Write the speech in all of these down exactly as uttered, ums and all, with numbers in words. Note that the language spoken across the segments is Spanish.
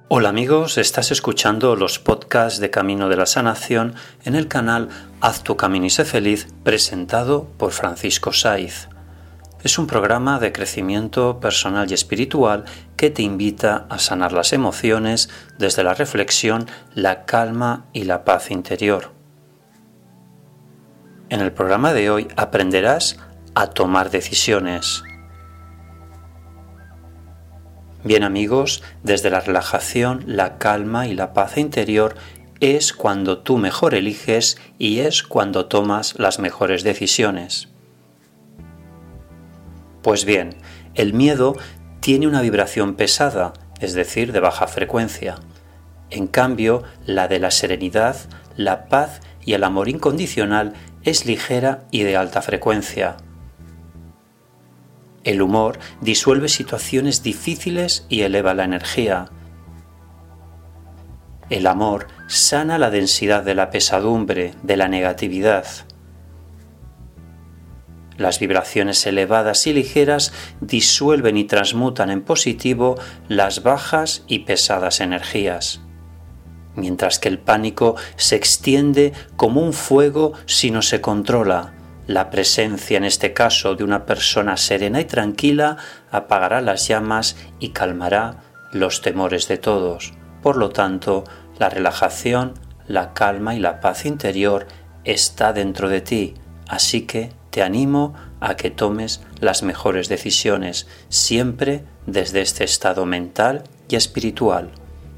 Hola amigos, estás escuchando los podcasts de Camino de la Sanación en el canal Haz tu camino y sé feliz, presentado por Francisco Saiz. Es un programa de crecimiento personal y espiritual que te invita a sanar las emociones desde la reflexión, la calma y la paz interior. En el programa de hoy aprenderás a tomar decisiones. Bien amigos, desde la relajación, la calma y la paz interior es cuando tú mejor eliges y es cuando tomas las mejores decisiones. Pues bien, el miedo tiene una vibración pesada, es decir, de baja frecuencia. En cambio, la de la serenidad, la paz y el amor incondicional es ligera y de alta frecuencia. El humor disuelve situaciones difíciles y eleva la energía. El amor sana la densidad de la pesadumbre, de la negatividad. Las vibraciones elevadas y ligeras disuelven y transmutan en positivo las bajas y pesadas energías, mientras que el pánico se extiende como un fuego si no se controla. La presencia, en este caso, de una persona serena y tranquila apagará las llamas y calmará los temores de todos. Por lo tanto, la relajación, la calma y la paz interior está dentro de ti, así que te animo a que tomes las mejores decisiones, siempre desde este estado mental y espiritual.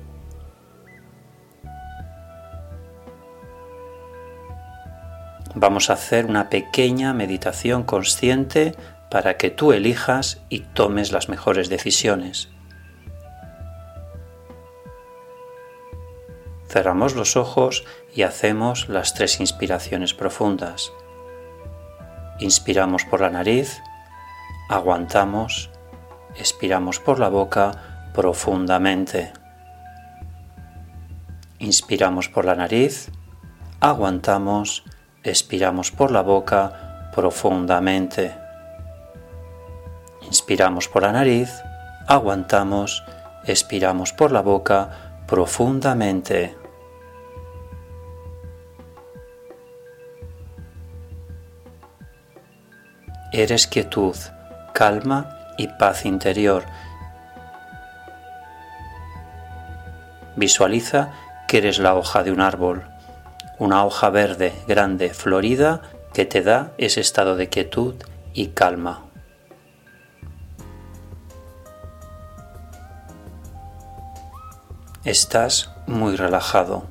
Vamos a hacer una pequeña meditación consciente para que tú elijas y tomes las mejores decisiones. Cerramos los ojos y hacemos las tres inspiraciones profundas. Inspiramos por la nariz, aguantamos, expiramos por la boca profundamente. Inspiramos por la nariz, aguantamos, expiramos por la boca profundamente. Inspiramos por la nariz, aguantamos, expiramos por la boca profundamente. Eres quietud, calma y paz interior. Visualiza que eres la hoja de un árbol. Una hoja verde, grande, florida, que te da ese estado de quietud y calma. Estás muy relajado.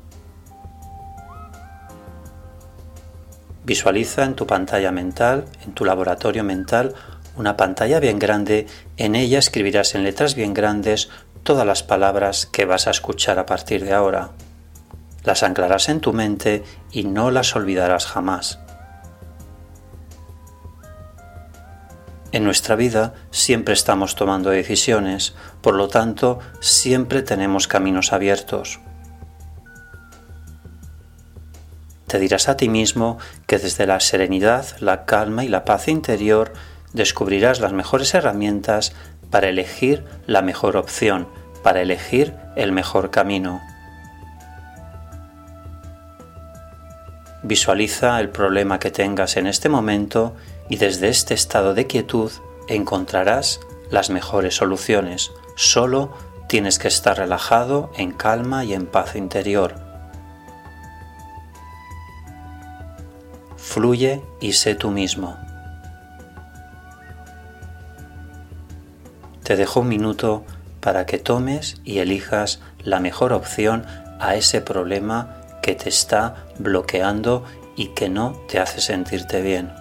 Visualiza en tu pantalla mental, en tu laboratorio mental, una pantalla bien grande. En ella escribirás en letras bien grandes todas las palabras que vas a escuchar a partir de ahora. Las anclarás en tu mente y no las olvidarás jamás. En nuestra vida siempre estamos tomando decisiones, por lo tanto, siempre tenemos caminos abiertos. Te dirás a ti mismo que desde la serenidad, la calma y la paz interior descubrirás las mejores herramientas para elegir la mejor opción, para elegir el mejor camino. Visualiza el problema que tengas en este momento y desde este estado de quietud encontrarás las mejores soluciones. Solo tienes que estar relajado, en calma y en paz interior. Fluye y sé tú mismo. Te dejo un minuto para que tomes y elijas la mejor opción a ese problema que te está bloqueando y que no te hace sentirte bien.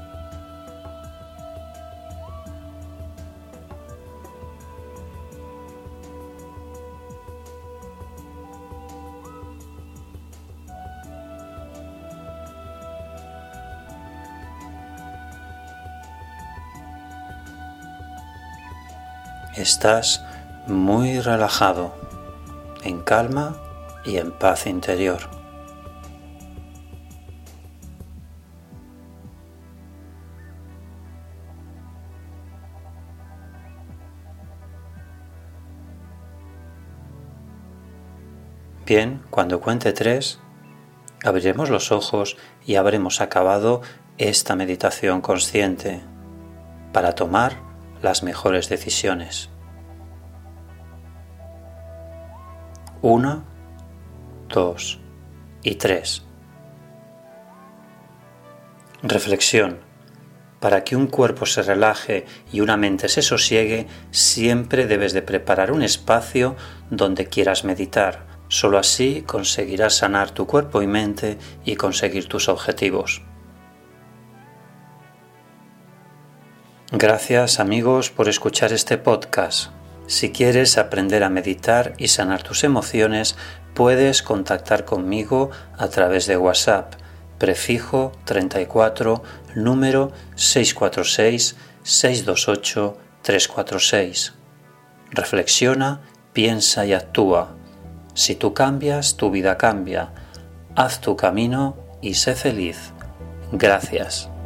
Estás muy relajado, en calma y en paz interior. Bien, cuando cuente tres, abriremos los ojos y habremos acabado esta meditación consciente para tomar las mejores decisiones. Una, dos y tres. Reflexión. Para que un cuerpo se relaje y una mente se sosiegue, siempre debes de preparar un espacio donde quieras meditar. Solo así conseguirás sanar tu cuerpo y mente y conseguir tus objetivos. Gracias, amigos, por escuchar este podcast. Si quieres aprender a meditar y sanar tus emociones, puedes contactar conmigo a través de WhatsApp, prefijo treinta y cuatro, número seis cuatro seis, seis dos ocho, tres cuatro seis. Reflexiona, piensa y actúa. Si tú cambias, tu vida cambia. Haz tu camino y sé feliz. Gracias.